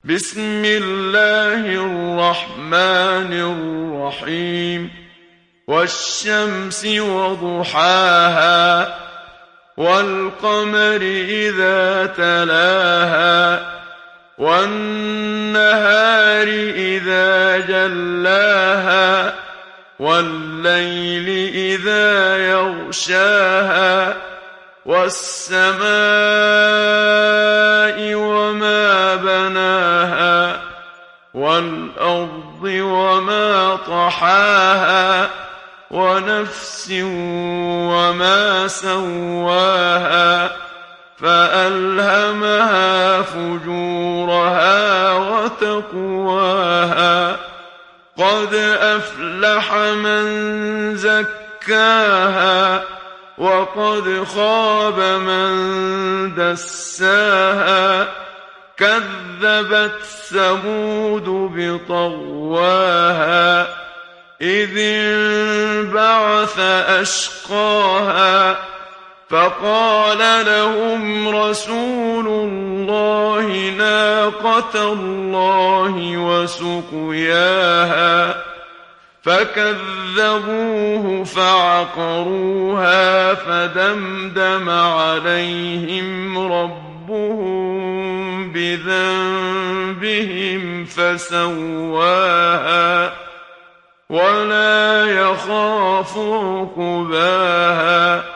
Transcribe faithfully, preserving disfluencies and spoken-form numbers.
بسم الله الرحمن الرحيم والشمس وضحاها والقمر إذا تلاها والنهار إذا جلاها والليل إذا يغشاها والسماء وما بناها والأرض وما طحاها ونفس وما سواها فألهمها فجورها وتقواها قد أفلح من زكاها وقد خاب من دساها كذبت ثمود بطغواها إذ انبعث أشقاها فقال لهم رسول الله ناقة الله وسقياها فكذبوه فعقروها فدمدم عليهم ربهم بذنبهم فسواها ولا يخاف عقباها